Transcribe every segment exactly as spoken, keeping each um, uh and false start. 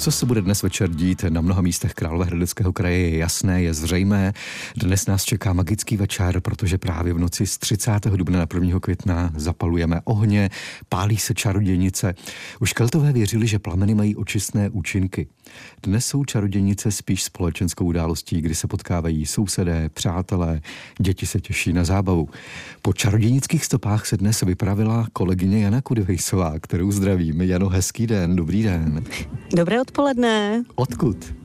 Co se bude dnes večer dít na mnoha místech Královéhradeckého kraje je jasné, je zřejmé. Dnes nás čeká magický večer, protože právě v noci z třicátého dubna na prvního května zapalujeme ohně, pálí se čarodějnice. Už Keltové věřili, že plameny mají očistné účinky. Dnes jsou čarodějnice spíš společenskou událostí, kdy se potkávají sousedé, přátelé, děti se těší na zábavu. Po čarodějnických stopách se dnes vypravila kolegyně Jana Kudejsová, kterou zdravím. Jano, hezký den, dobrý den. Dobré odpoledne. Odkud?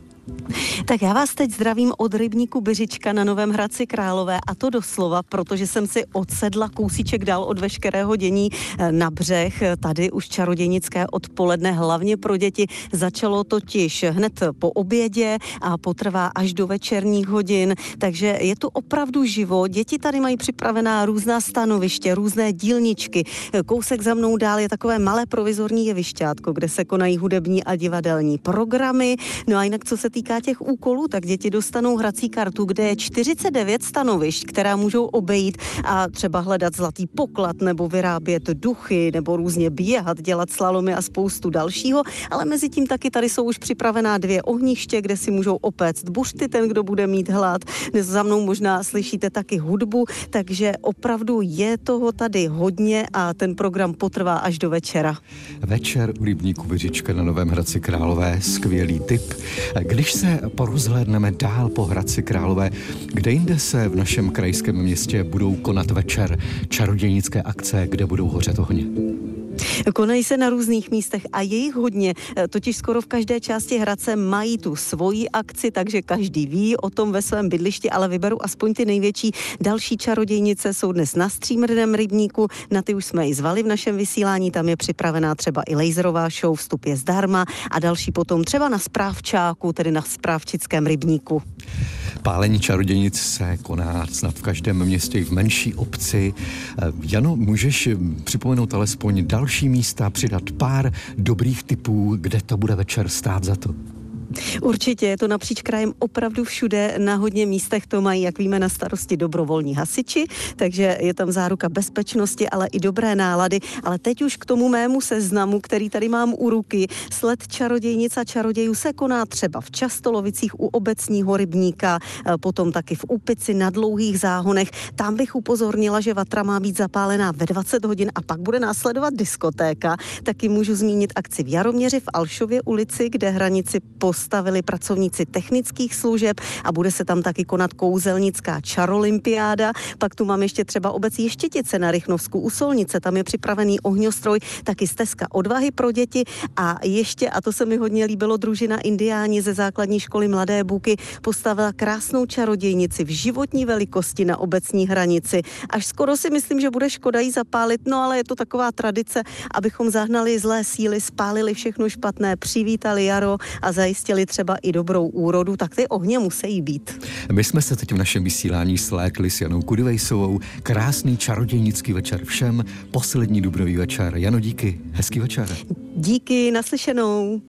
Tak já vás teď zdravím od rybníku Byřička na Novém Hradci Králové, a to doslova, protože jsem si odsedla kousíček dál od veškerého dění na břeh. Tady už čarodějnické odpoledne, hlavně pro děti, začalo totiž hned po obědě a potrvá až do večerních hodin, takže je tu opravdu živo. Děti tady mají připravená různá stanoviště, různé dílničky. Kousek za mnou dál je takové malé provizorní jevišťátko, kde se konají hudební a divadelní programy. No a jinak, co se týká těch úkolů, tak děti dostanou hrací kartu, kde je čtyřicet devět stanovišť, která můžou obejít a třeba hledat zlatý poklad nebo vyrábět duchy nebo různě běhat, dělat slalomy a spoustu dalšího, ale mezi tím taky tady jsou už připravená dvě ohniště, kde si můžou opéct buřty ten, kdo bude mít hlad. Dnes za mnou možná slyšíte taky hudbu, takže opravdu je toho tady hodně a ten program potrvá až do večera. Večer u rybníku Byřička na Novém Hradci Králové, skvělý tip. Když se porozhlédneme dál po Hradci Králové, kde jinde se v našem krajském městě budou konat večer čarodějnické akce, kde budou hořet ohně? Konají se na různých místech a je jich hodně, totiž skoro v každé části Hradce mají tu svoji akci, takže každý ví o tom ve svém bydlišti, ale vyberu aspoň ty největší. Další čarodějnice jsou dnes na Stříbrném rybníku, na ty už jsme i zvali v našem vysílání, tam je připravená třeba i laserová show, vstup je zdarma, a další potom třeba na Správčáku, tedy na Správčickém rybníku. Pálení čarodějnic se koná snad v každém městě i v menší obci. Jano, můžeš připomenout alespoň další místa, přidat pár dobrých tipů, kde to bude večer stát za to? Určitě, je to napříč krajem opravdu všude, na hodně místech to mají, jak víme, na starosti dobrovolní hasiči, takže je tam záruka bezpečnosti, ale i dobré nálady. Ale teď už k tomu mému seznamu, který tady mám u ruky. Sled čarodějnic a čarodějů se koná třeba v Častolovicích u obecního rybníka, potom taky v Úpici na Dlouhých záhonech. Tam bych upozornila, že vatra má být zapálená ve dvacet hodin a pak bude následovat diskotéka. Taky můžu zmínit akci v Jaroměři v Alšově ulici, kde hranici postavili pracovníci technických služeb a bude se tam taky konat kouzelnická čarolympiáda. Pak tu mám ještě třeba obec Ještětice na Rychnovsku u Solnice, tam je připravený ohňostroj, taky stezka odvahy pro děti a ještě, a to se mi hodně líbilo, družina Indiáni ze základní školy Mladé Buky postavila krásnou čarodějnici v životní velikosti na obecní hranici. Až skoro si myslím, že bude škoda jí zapálit, no ale je to taková tradice, abychom zahnali zlé síly, spálili všechno špatné, přivítali jaro a zajistili třeba i dobrou úrodu, tak ty ohně musí být. My jsme se teď v našem vysílání slékli s Janou Kudejsovou. Krásný čarodějnický večer všem, poslední dubnový večer. Jano, díky, hezký večer. Díky, naslyšenou.